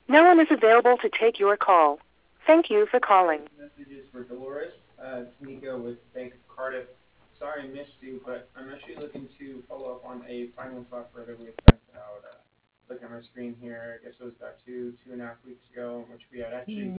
No one is available to take your call. Thank you for calling. Messages for Dolores. It's Nico with Bank of Cardiff. Sorry I missed you, but I'm actually looking to follow up on a finance offer that we had sent out. Look at my screen here. I guess it was about 2.5 weeks ago, in which we had actually